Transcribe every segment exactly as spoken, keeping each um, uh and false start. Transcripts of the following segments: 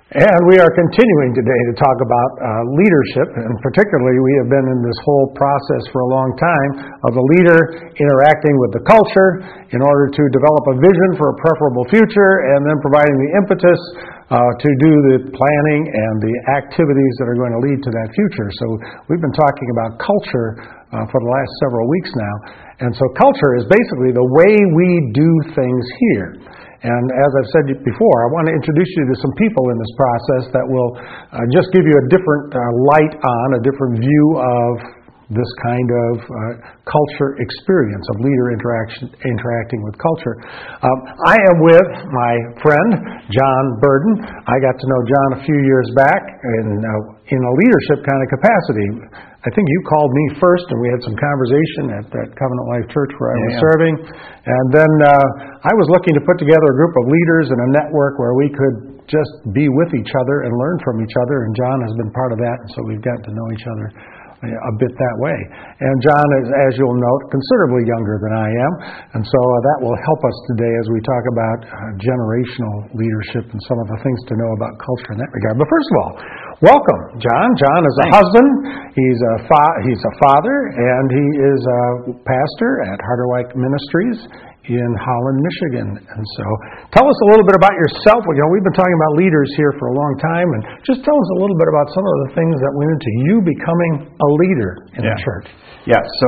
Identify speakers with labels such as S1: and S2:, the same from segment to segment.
S1: And we are continuing today to talk about uh, leadership, and particularly we have been in this whole process for a long time of the leader interacting with the culture in order to develop a vision for a preferable future and then providing the impetus uh, to do the planning and the activities that are going to lead to that future. So we've been talking about culture uh, for the last several weeks now. And so culture is basically the way we do things here. And as I've said before, I want to introduce you to some people in this process that will uh, just give you a different uh, light on, a different view of this kind of uh, culture experience of leader interaction, interacting with culture. Um, I am with my friend, John Burden. I got to know John a few years back in, uh, in a leadership kind of capacity. I think you called me first, and we had some conversation at that Covenant Life Church where I was yeah. serving. And then uh, I was looking to put together a group of leaders and a network where we could just be with each other and learn from each other. And John has been part of that, and so we've gotten to know each other a bit that way. And John is, as you'll note, considerably younger than I am. And so uh, that will help us today as we talk about uh, generational leadership and some of the things to know about culture in that regard. But first of all, welcome, John. John is a husband, he's a fa- he's a father, and he is a pastor at Harderwyk Ministries in Holland, Michigan. And so tell us a little bit about yourself. You know, we've been talking about leaders here for a long time, and just tell us a little bit about some of the things that went into you becoming a leader in
S2: yeah.
S1: the church.
S2: Yeah, so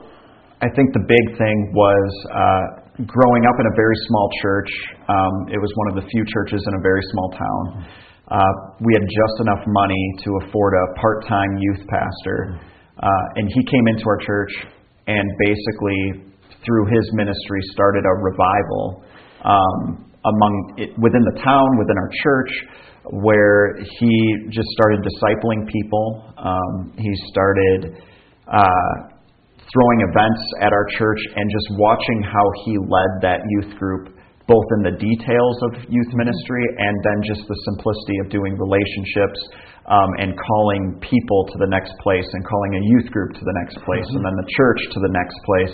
S2: I think the big thing was uh, growing up in a very small church. Um, it was one of the few churches in a very small town. Uh, we had just enough money to afford a part-time youth pastor, uh, and he came into our church and basically, through his ministry, started a revival um, among it, within the town, within our church, where he just started discipling people. Um, he started uh, throwing events at our church and just watching how he led that youth group, both in the details of youth ministry and then just the simplicity of doing relationships um, and calling people to the next place and calling a youth group to the next place mm-hmm. and then the church to the next place.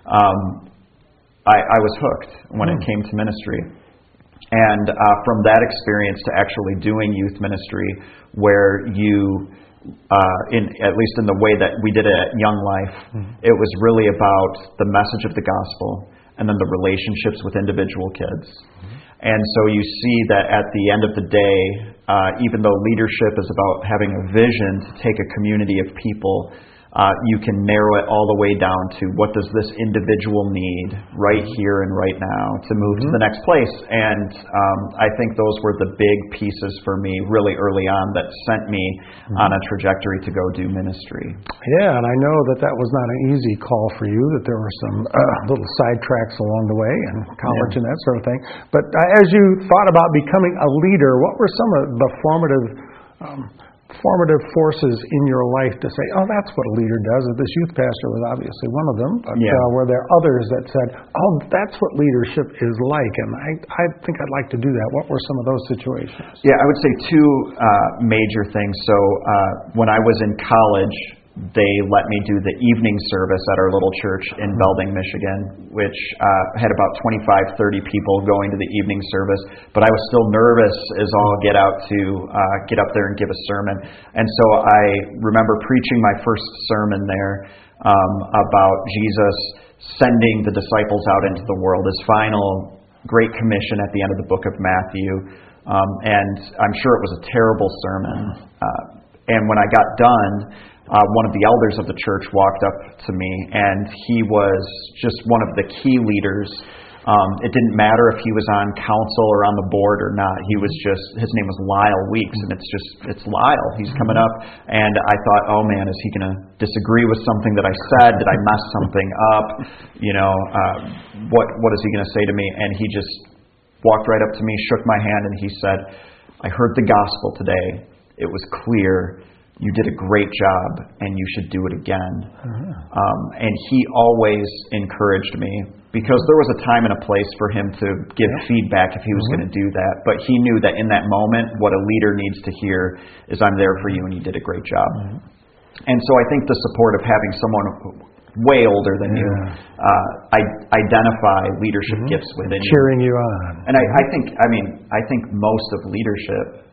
S2: Um, I, I was hooked when mm. it came to ministry. And uh, from that experience to actually doing youth ministry where you, uh, in at least in the way that we did it at Young Life, mm. it was really about the message of the gospel and then the relationships with individual kids. Mm. And so you see that at the end of the day, uh, even though leadership is about having a vision to take a community of people, Uh, you can narrow it all the way down to what does this individual need right here and right now to move mm-hmm. to the next place. And um, I think those were the big pieces for me really early on that sent me mm-hmm. on a trajectory to go do ministry.
S1: Yeah, and I know that that was not an easy call for you, that there were some uh, little sidetracks along the way and college yeah. and that sort of thing. But uh, as you thought about becoming a leader, what were some of the formative um, formative forces in your life to say, oh, that's what a leader does? And this youth pastor was obviously one of them, but yeah. uh, were there others that said, oh, that's what leadership is like, and I, I think I'd like to do that? What were some of those situations?
S2: Yeah, I would say two uh, major things. So uh, when I was in college, they let me do the evening service at our little church in Belding, Michigan, which uh, had about twenty-five, thirty people going to the evening service. But I was still nervous as all get out to uh, get up there and give a sermon. And so I remember preaching my first sermon there um, about Jesus sending the disciples out into the world, his final great commission at the end of the book of Matthew. Um, and I'm sure it was a terrible sermon. Uh, and when I got done, Uh, one of the elders of the church walked up to me, and he was just one of the key leaders. Um, it didn't matter if he was on council or on the board or not. He was just, his name was Lyle Weeks, and it's just, it's Lyle. He's coming up, and I thought, oh man, is he going to disagree with something that I said? Did I mess something up? You know, uh, what what is he going to say to me? And he just walked right up to me, shook my hand, and he said, I heard the gospel today. It was clear. You did a great job, and you should do it again. Uh-huh. Um, and he always encouraged me, because there was a time and a place for him to give yeah. feedback if he was uh-huh. going to do that. But he knew that in that moment, what a leader needs to hear is, I'm there for you, and you did a great job. Uh-huh. And so I think the support of having someone way older than yeah. you uh, I, identify leadership mm-hmm. gifts within
S1: cheering you, cheering you on.
S2: And I, I think, I mean, I think most of leadership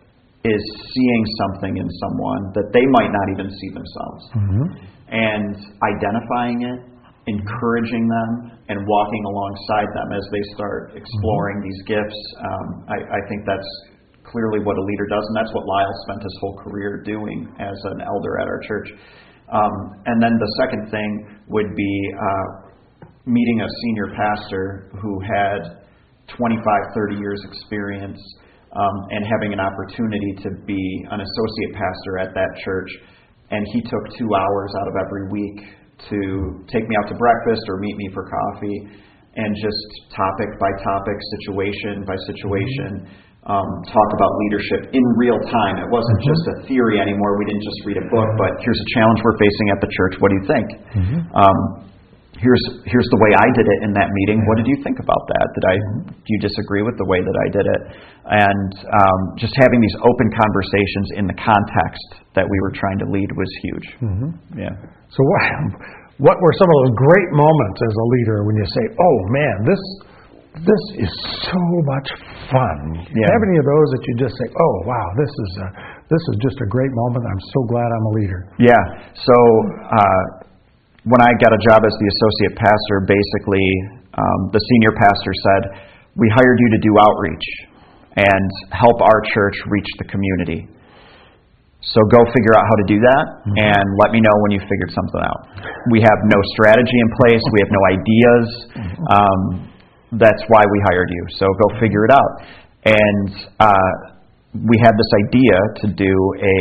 S2: is seeing something in someone that they might not even see themselves. Mm-hmm. And identifying it, encouraging them, and walking alongside them as they start exploring mm-hmm. these gifts. Um, I, I think that's clearly what a leader does, and that's what Lyle spent his whole career doing as an elder at our church. Um, and then the second thing would be uh, meeting a senior pastor who had twenty-five, thirty years experience um, and having an opportunity to be an associate pastor at that church. And he took two hours out of every week to take me out to breakfast or meet me for coffee and just topic by topic, situation by situation, um, talk about leadership in real time. It wasn't mm-hmm. just a theory anymore. We didn't just read a book, but here's a challenge we're facing at the church. What do you think? Mm-hmm. Um, here's here's the way I did it in that meeting. What did you think about that? Did I do you disagree with the way that I did it? And um, just having these open conversations in the context that we were trying to lead was huge. Mm-hmm. Yeah.
S1: So what what were some of those great moments as a leader when you say, "Oh man, this this is so much fun"?
S2: Yeah.
S1: Have any of those that you just say, "Oh wow, this is a, this is just a great moment. I'm so glad I'm a leader."
S2: Yeah. So. Uh, When I got a job as the associate pastor, basically um, the senior pastor said, "We hired you to do outreach and help our church reach the community. So go figure out how to do that and let me know when you figured something out. We have no strategy in place. We have no ideas. Um, that's why we hired you. So go figure it out." And uh, we had this idea to do a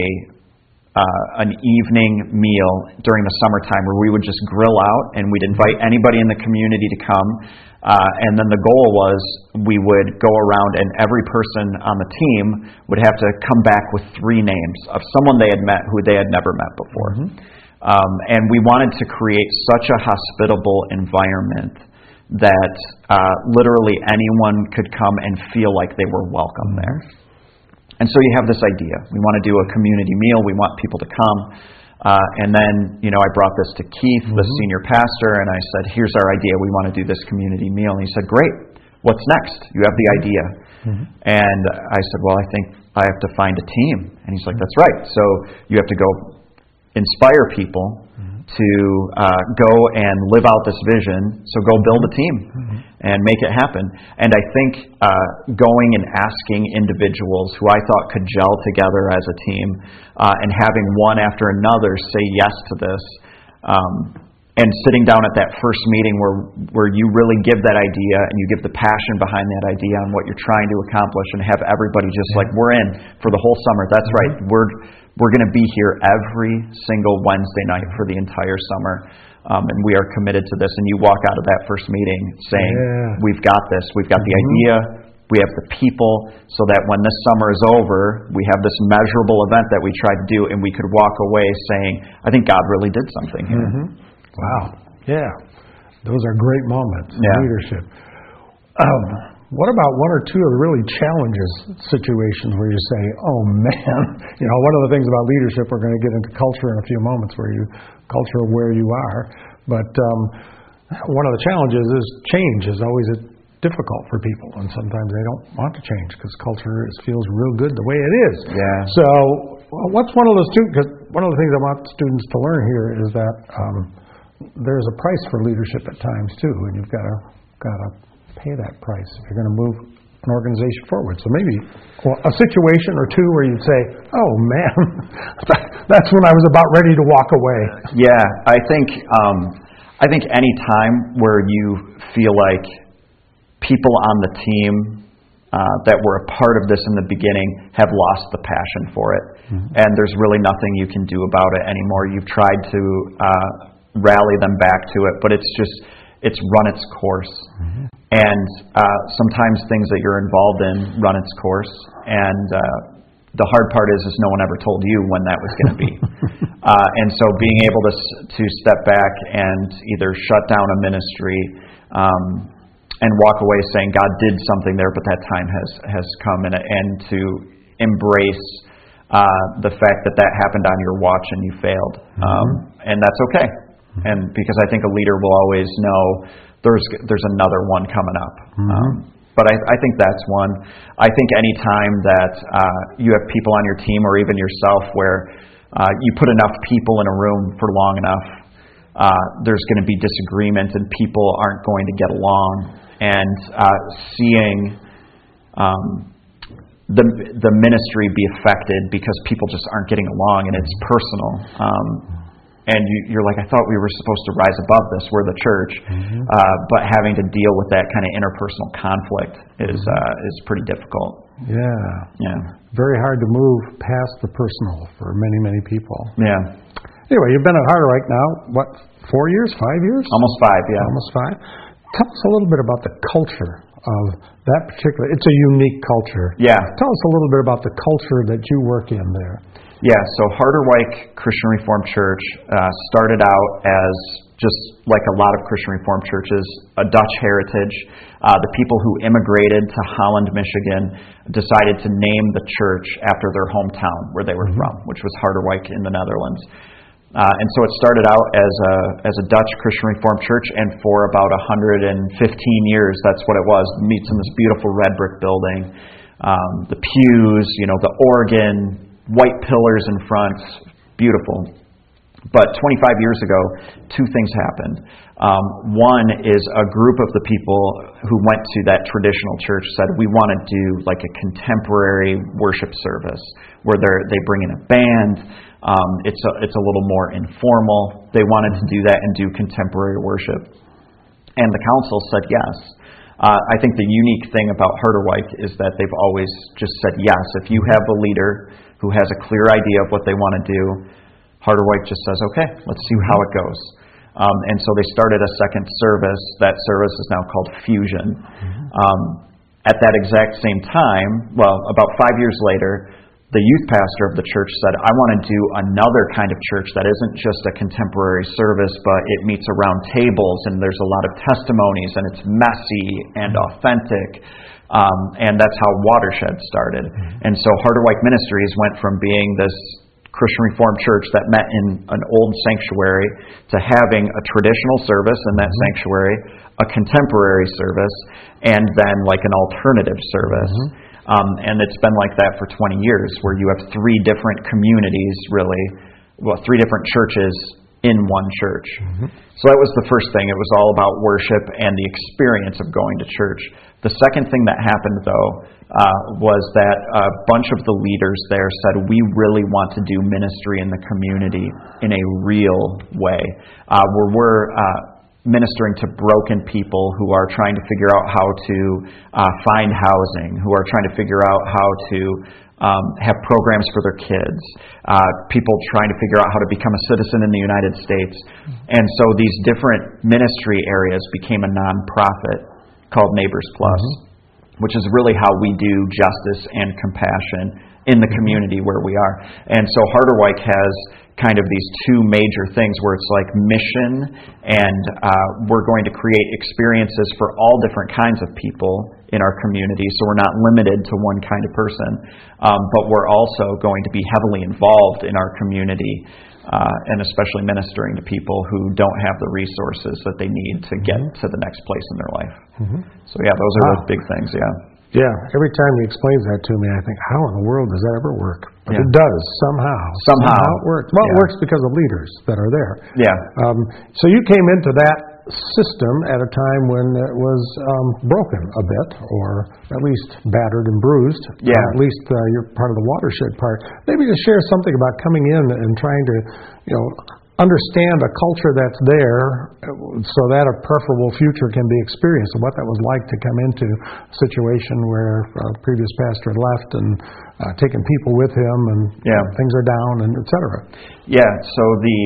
S2: Uh, an evening meal during the summertime where we would just grill out and we'd invite anybody in the community to come. Uh, and then the goal was we would go around and every person on the team would have to come back with three names of someone they had met who they had never met before. Mm-hmm. Um, and we wanted to create such a hospitable environment that uh, literally anyone could come and feel like they were welcome mm-hmm. there. And so you have this idea. We want to do a community meal. We want people to come. Uh, and then, you know, I brought this to Keith, mm-hmm. the senior pastor, and I said, "Here's our idea. We want to do this community meal." And he said, "Great. What's next? You have the idea." Mm-hmm. And I said, "Well, I think I have to find a team." And he's like, "That's right. So you have to go inspire people mm-hmm. to uh, go and live out this vision. So go build a team mm-hmm. and make it happen." And I think uh, going and asking individuals who I thought could gel together as a team uh, and having one after another say yes to this um, and sitting down at that first meeting where where you really give that idea and you give the passion behind that idea and what you're trying to accomplish and have everybody just yeah. like, "We're in for the whole summer." That's mm-hmm. right. We're We're going to be here every single Wednesday night for the entire summer, um, and we are committed to this. And you walk out of that first meeting saying, yeah. "We've got this. We've got mm-hmm. the idea. We have the people, so that when this summer is over, we have this measurable event that we tried to do, and we could walk away saying, I think God really did something here."
S1: Mm-hmm. Wow. Yeah. Those are great moments in
S2: yeah.
S1: leadership. Um, What about one or two of the really challenges situations where you say, "Oh man," you know, one of the things about leadership, we're going to get into culture in a few moments, where you culture of where you are. But um, one of the challenges is change is always difficult for people, and sometimes they don't want to change because culture is, feels real good the way it is.
S2: Yeah.
S1: So, what's one of those two? Because one of the things I want students to learn here is that um, there's a price for leadership at times too, and you've got to got to pay that price if you're going to move an organization forward. So maybe well, a situation or two where you'd say, "Oh man, that's when I was about ready to walk away."
S2: Yeah, I think um, I think any time where you feel like people on the team uh, that were a part of this in the beginning have lost the passion for it, mm-hmm. and there's really nothing you can do about it anymore. You've tried to uh, rally them back to it, but it's just it's run its course. Mm-hmm. And uh, sometimes things that you're involved in run its course, and uh, the hard part is, is no one ever told you when that was going to be. uh, and so being able to to step back and either shut down a ministry um, and walk away saying God did something there, but that time has has come, and and to embrace uh, the fact that that happened on your watch and you failed, mm-hmm. um, and that's okay. Mm-hmm. And because I think a leader will always know there's there's another one coming up. Mm-hmm. Um, But I, I think that's one. I think any time that uh, you have people on your team or even yourself where uh, you put enough people in a room for long enough, uh, there's going to be disagreement and people aren't going to get along. And uh, seeing um, the the ministry be affected because people just aren't getting along and it's personal. Um, And you, you're like, I thought we were supposed to rise above this. We're the church. Mm-hmm. Uh, but having to deal with that kind of interpersonal conflict is uh, is pretty difficult.
S1: Yeah.
S2: Yeah.
S1: Very hard to move past the personal for many, many people.
S2: Yeah.
S1: Anyway, you've been at Harderwyk now, what, four years, five years?
S2: Almost five, yeah.
S1: Almost five. Tell us a little bit about the culture of that particular, it's a unique culture.
S2: Yeah.
S1: Tell us a little bit about the culture that you work in there.
S2: Yeah, so Harderwyk Christian Reformed Church uh, started out as just like a lot of Christian Reformed churches, a Dutch heritage. Uh, the people who immigrated to Holland, Michigan, decided to name the church after their hometown where they were mm-hmm. from, which was Harderwyk in the Netherlands. Uh, and so it started out as a as a Dutch Christian Reformed church, and for about one hundred fifteen years, that's what it was. It meets in this beautiful red brick building, um, the pews, you know, the organ, white pillars in front, beautiful. But twenty-five years ago, two things happened. Um, one is a group of the people who went to that traditional church said, we want to do like a contemporary worship service where they they bring in a band. Um, it's a, it's a little more informal. They wanted to do that and do contemporary worship. And the council said yes. Uh, I think the unique thing about Harderwyk is that they've always just said yes. If you have a leader who has a clear idea of what they want to do, Harderwyk just says, okay, let's see how it goes. Um, and so they started a second service. That service is now called Fusion. Mm-hmm. Um, at that exact same time, well, about five years later, the youth pastor of the church said, I want to do another kind of church that isn't just a contemporary service, but it meets around tables and there's a lot of testimonies and it's messy and authentic. Um, and that's how Watershed started. Mm-hmm. And so Harderwyk Ministries went from being this Christian Reformed church that met in an old sanctuary to having a traditional service in that mm-hmm. sanctuary, a contemporary service, and then like an alternative service. Mm-hmm. Um, and it's been like that for twenty years, where you have three different communities, really, well, three different churches in one church. Mm-hmm. So that was the first thing. It was all about worship and the experience of going to church. The second thing that happened, though, uh, was that a bunch of the leaders there said, we really want to do ministry in the community in a real way, uh, where we're uh, ministering to broken people who are trying to figure out how to uh, find housing, who are trying to figure out how to um, have programs for their kids, uh, people trying to figure out how to become a citizen in the United States. And so these different ministry areas became a nonprofit called Neighbors Plus, mm-hmm. which is really how we do justice and compassion in the community where we are. And so Harderwyk has kind of these two major things where it's like mission, and uh, we're going to create experiences for all different kinds of people in our community, so we're not limited to one kind of person, um, but we're also going to be heavily involved in our community, uh, and especially ministering to people who don't have the resources that they need to get to the next place in their life. Mm-hmm. So yeah, those are wow. the big things, yeah.
S1: Yeah, every time he explains that to me, I think, how in the world does that ever work? But yeah. it does, somehow.
S2: Somehow.
S1: Somehow it works. Well,
S2: yeah.
S1: it works because of leaders that are there.
S2: Yeah.
S1: Um, so you came into that system at a time when it was um, broken a bit, or at least battered and bruised.
S2: Yeah.
S1: Uh, at least uh, you're part of the Watershed part. Maybe just share something about coming in and trying to, you know, understand a culture that's there so that a preferable future can be experienced, and what that was like to come into a situation where a previous pastor had left and uh, taken people with him, and
S2: yeah.
S1: things are down, and et cetera.
S2: Yeah, so the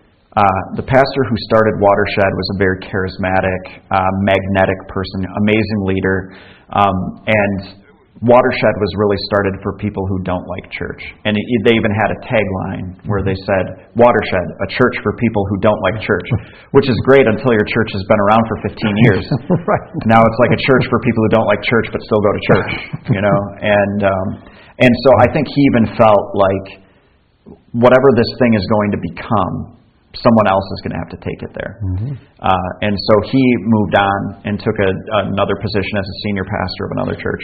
S2: uh, the pastor who started Watershed was a very charismatic, uh, magnetic person, amazing leader, um, and Watershed was really started for people who don't like church. And it, they even had a tagline where they said, Watershed, a church for people who don't like church, which is great until your church has been around for fifteen years.
S1: Right.
S2: Now it's like a church for people who don't like church but still go to church, you know. And um, and so I think he even felt like whatever this thing is going to become, someone else is going to have to take it there. Mm-hmm. Uh, and so he moved on and took a, another position as a senior pastor of another church.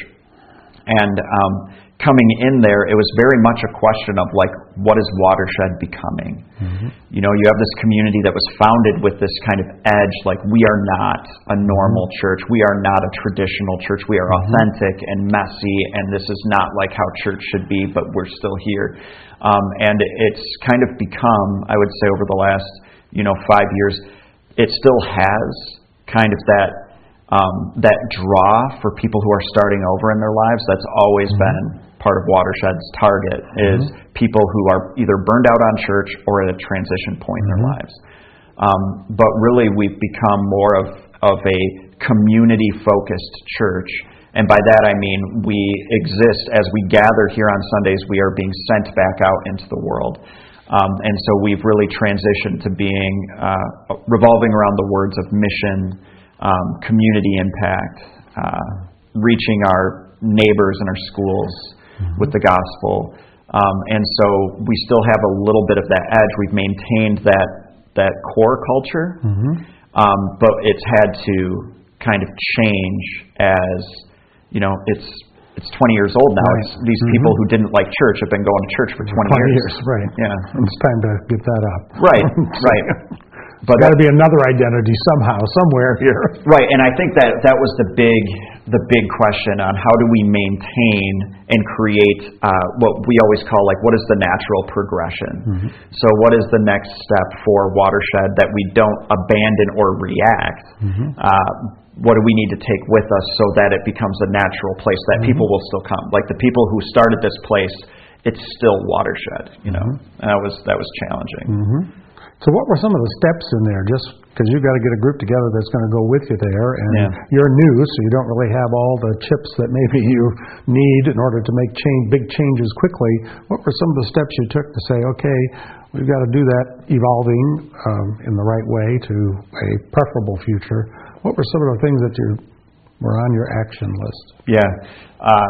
S2: And um, coming in there, it was very much a question of, like, what is Watershed becoming? Mm-hmm. You know, you have this community that was founded with this kind of edge, like, we are not a normal mm-hmm. church. We are not a traditional church. We are mm-hmm. authentic and messy, and this is not like how church should be, but we're still here. Um, and it's kind of become, I would say, over the last, you know, five years, it still has kind of that Um, that draw for people who are starting over in their lives. That's always mm-hmm. been part of Watershed's target, is mm-hmm. people who are either burned out on church or at a transition point mm-hmm. in their lives. Um, but really, we've become more of, of a community-focused church. And by that I mean we exist as we gather here on Sundays. We are being sent back out into the world. Um, and so we've really transitioned to being uh, revolving around the words of mission, Um, community impact, uh, reaching our neighbors and our schools mm-hmm. with the gospel. Um, and so we still have a little bit of that edge. We've maintained that that core culture, mm-hmm. um, but it's had to kind of change as, you know, it's it's twenty years old now. Right. It's these mm-hmm. people who didn't like church have been going to church for twenty,
S1: twenty
S2: years.
S1: years. Right.
S2: Yeah.
S1: It's time to get that up.
S2: Right, right.
S1: But got to be another identity somehow, somewhere here.
S2: Right, and I think that that was the big, the big question on how do we maintain and create uh, what we always call, like, what is the natural progression? Mm-hmm. So what is the next step for Watershed that we don't abandon or react? Mm-hmm. Uh, what do we need to take with us so that it becomes a natural place that mm-hmm. people will still come? Like the people who started this place, it's still Watershed, you know. Mm-hmm. And that was that was challenging.
S1: Mm-hmm. So what were some of the steps in there? Just because you've got to get a group together that's going to go with you there, and yeah. you're new, so you don't really have all the chips that maybe you need in order to make change, big changes quickly. What were some of the steps you took to say, okay, we've got to do that evolving um, in the right way to a preferable future? What were some of the things that you were on your action list?
S2: Yeah. Uh,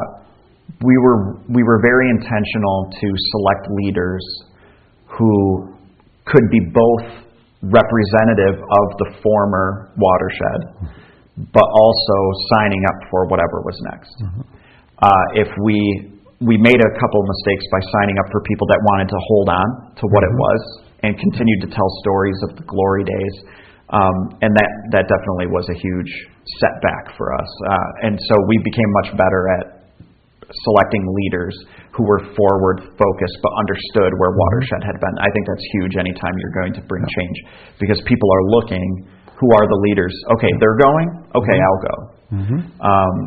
S2: we were we were very intentional to select leaders who could be both representative of the former Watershed, but also signing up for whatever was next. Mm-hmm. Uh, if we we made a couple of mistakes by signing up for people that wanted to hold on to what mm-hmm. it was and continued to tell stories of the glory days, um, and that, that definitely was a huge setback for us. Uh, and so we became much better at selecting leaders who were forward-focused but understood where Watershed had been. I think that's huge anytime you're going to bring change, because people are looking, who are the leaders? Okay, they're going? Okay, I'll go. Mm-hmm. Um,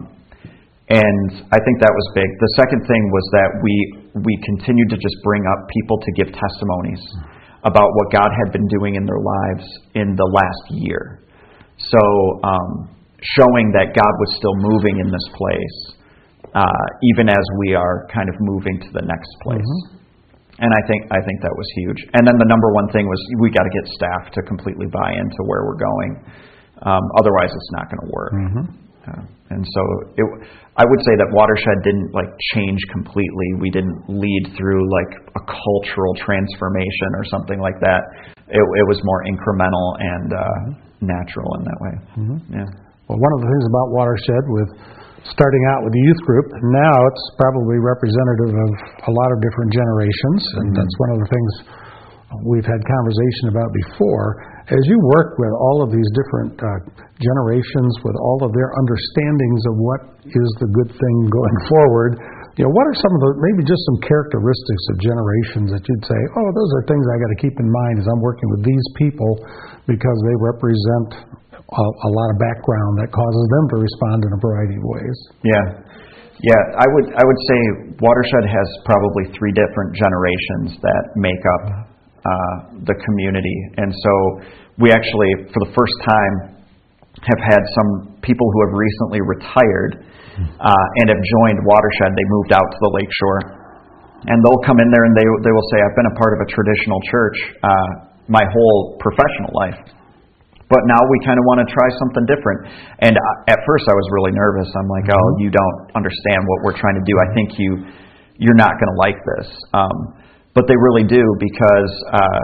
S2: and I think that was big. The second thing was that we we continued to just bring up people to give testimonies about what God had been doing in their lives in the last year. So um, showing that God was still moving in this place, Uh, even as we are kind of moving to the next place. Mm-hmm. And I think I think that was huge. And then the number one thing was we got to get staff to completely buy into where we're going. Um, otherwise, it's not going to work. Mm-hmm. Uh, and so it, I would say that Watershed didn't like change completely. We didn't lead through like a cultural transformation or something like that. It, it was more incremental and uh, mm-hmm. natural in that way. Mm-hmm. Yeah.
S1: Well, one of the things about Watershed with starting out with the youth group, now it's probably representative of a lot of different generations, and mm-hmm. that's one of the things we've had conversation about before. As you work with all of these different uh, generations, with all of their understandings of what is the good thing going forward, you know, what are some of the, maybe just some characteristics of generations that you'd say, oh, those are things I got to keep in mind as I'm working with these people, because they represent A, a lot of background that causes them to respond in a variety of ways.
S2: Yeah, yeah. I would I would say Watershed has probably three different generations that make up uh, the community, and so we actually, for the first time, have had some people who have recently retired uh, and have joined Watershed. They moved out to the lakeshore, and they'll come in there and they they will say, "I've been a part of a traditional church uh, my whole professional life, but now we kind of want to try something different." And at first I was really nervous. I'm like, oh, you don't understand what we're trying to do. I think you, you're not going to like this. Um, but they really do, because uh,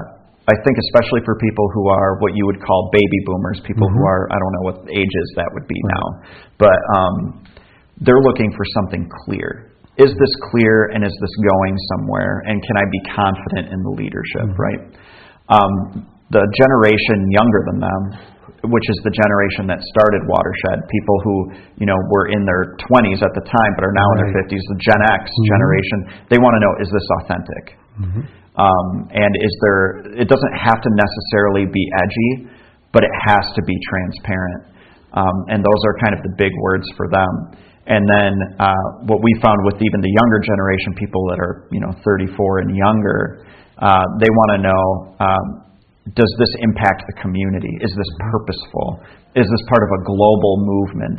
S2: I think especially for people who are what you would call baby boomers, people
S1: Mm-hmm.
S2: who are, I don't know what ages that would be now, but um, they're looking for something clear. Is this clear, and is this going somewhere, and can I be confident in the leadership,
S1: Mm-hmm.
S2: right? Um, the generation younger than them, which is the generation that started Watershed, people who, you know, were in their twenties at the time but are now in their
S1: Right.
S2: fifties, the Gen X
S1: Mm-hmm.
S2: generation, they want to know, is this authentic?
S1: Mm-hmm.
S2: Um, and is there, it doesn't have to necessarily be edgy, but it has to be transparent. Um, and those are kind of the big words for them. And then uh, what we found with even the younger generation, people that are, you know, thirty-four and younger, uh, they want to know, um, does this impact the community? Is this purposeful? Is this part of a global movement?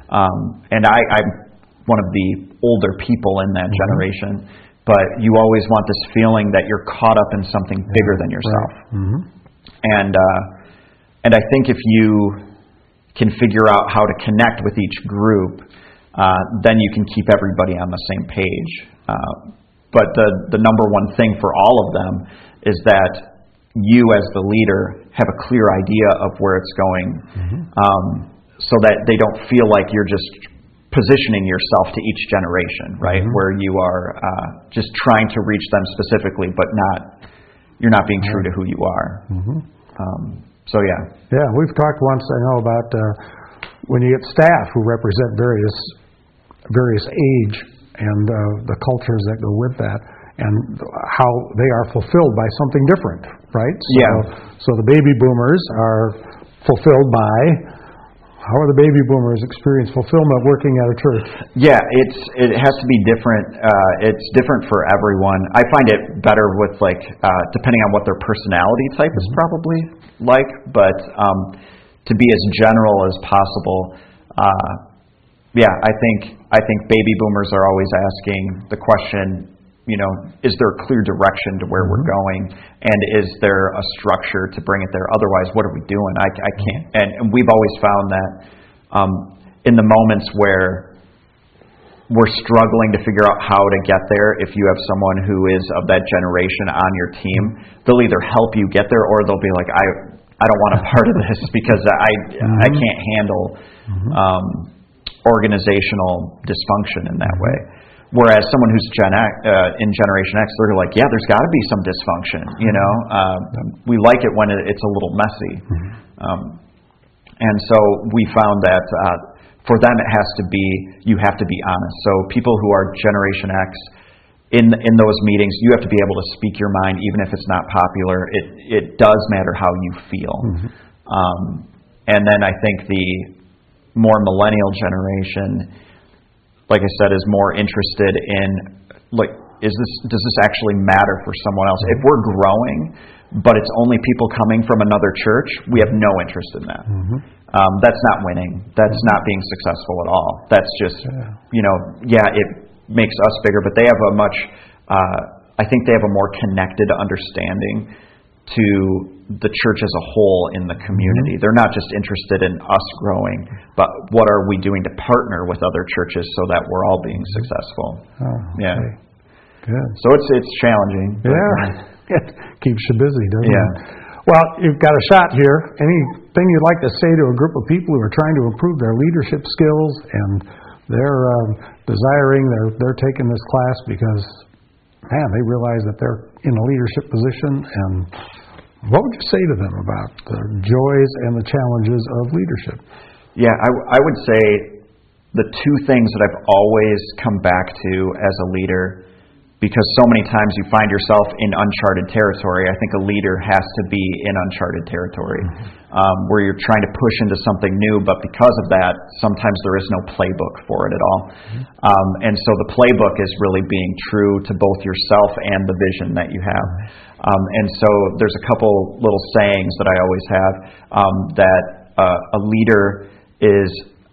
S2: Um, and I, I'm one of the older people in that generation, but you always want this feeling that you're caught up in something bigger than yourself.
S1: Mm-hmm.
S2: And uh, and I think if you can figure out how to connect with each group, uh, then you can keep everybody on the same page. Uh, but the the number one thing for all of them is that you as the leader have a clear idea of where it's going,
S1: Mm-hmm.
S2: um, so that they don't feel like you're just positioning yourself to each generation, right?
S1: Mm-hmm.
S2: Where you are uh, just trying to reach them specifically, but not you're not being true to who you are.
S1: Mm-hmm.
S2: Um, so yeah,
S1: Yeah, we've talked once, I know, about uh, when you get staff who represent various various age and uh, the cultures that go with that, and how they are fulfilled by something different, right? So,
S2: Yeah.
S1: So the baby boomers are fulfilled by. How are the baby boomers experience fulfillment working at a church?
S2: yeah, it's it has to be different. Uh, it's different for everyone. I find it better with like uh, depending on what their personality type is probably like, but um, to be as general as possible. Uh, yeah, I think I think baby boomers are always asking the question, you know, is there a clear direction to where we're going, and is there a structure to bring it there? Otherwise, what are we doing? I, I can't. And, and we've always found that um, in the moments where we're struggling to figure out how to get there, if you have someone who is of that generation on your team, they'll either help you get there, or they'll be like, I I don't want a part of this because I I can't handle um, organizational dysfunction in that way. Whereas someone who's Gen X, uh, in Generation X, they're like, yeah, there's got to be some dysfunction, you know. Uh, we like it when it, it's a little messy. Um, and so we found that uh, for them it has to be, you have to be honest. So people who are Generation X, in in those meetings, you have to be able to speak your mind, even if it's not popular. It, it does matter how you feel. Um, and then I think the more millennial generation, like I said, is more interested in, like, is this does this actually matter for someone else? If we're growing, but it's only people coming from another church, we have no interest in that.
S1: Mm-hmm.
S2: Um, that's not winning. That's not being successful at all. That's just,
S1: Yeah.
S2: you know, yeah, it makes us bigger, but they have a much, uh, I think they have a more connected understanding to the church as a whole in the community. They're not just interested in us growing, but what are we doing to partner with other churches so that we're all being successful.
S1: Oh,
S2: Yeah.
S1: okay. Good.
S2: So it's it's challenging. but,
S1: Yeah,
S2: uh,
S1: it keeps you busy, doesn't
S2: Yeah.
S1: it? Well, you've got a shot here. Anything you'd like to say to a group of people who are trying to improve their leadership skills, and they're um, desiring, they're they're taking this class because, man, they realize that they're in a leadership position, and what would you say to them about the joys and the challenges of leadership?
S2: Yeah, I, w- I would say the two things that I've always come back to as a leader, because so many times you find yourself in uncharted territory. I think a leader has to be in uncharted territory, um, where you're trying to push into something new, but because of that, sometimes there is no playbook for it at all. Um, and so the playbook is really being true to both yourself and the vision that you have. Um, and so there's a couple little sayings that I always have, um, that uh, a leader is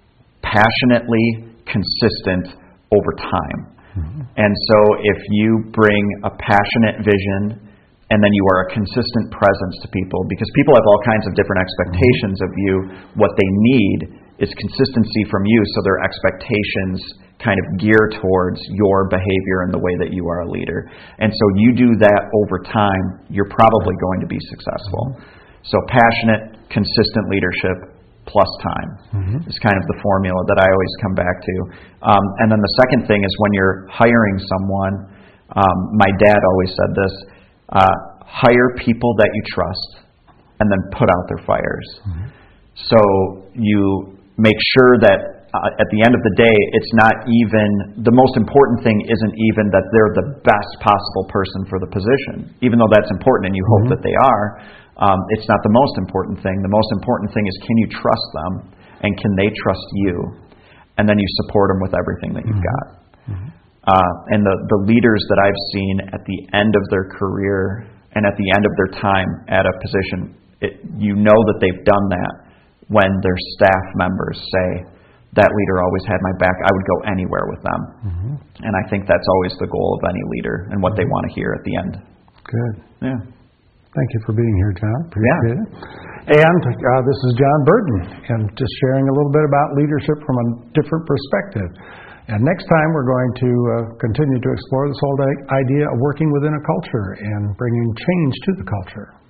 S2: passionately consistent over time. And so if you bring a passionate vision and then you are a consistent presence to people, because people have all kinds of different expectations of you, what they need is consistency from you so their expectations kind of gear towards your behavior and the way that you are a leader. And so you do that over time, you're probably going to be successful. So passionate, consistent leadership plus time mm-hmm. is kind of the formula that I always come back to. Um, and then the second thing is when you're hiring someone, um, my dad always said this, uh, hire people that you trust and then put out their fires. Mm-hmm. So you make sure that Uh, at the end of the day, it's not even, the most important thing isn't even that they're the best possible person for the position, even though that's important and you hope mm-hmm. that they are. Um, it's not the most important thing. The most important thing is, can you trust them and can they trust you? And then you support them with everything that you've got. Mm-hmm. Uh, and the, the leaders that I've seen at the end of their career and at the end of their time at a position, it, you know that they've done that when their staff members say, that leader always had my back. I would go anywhere with them. Mm-hmm. And I think that's always the goal of any leader and what mm-hmm. they want to hear at the end.
S1: Good.
S2: Yeah.
S1: Thank you for being here, John. Appreciate
S2: yeah.
S1: it. And uh, this is John Burton, and just sharing a little bit about leadership from a different perspective. And next time we're going to uh, continue to explore this whole idea of working within a culture and bringing change to the culture.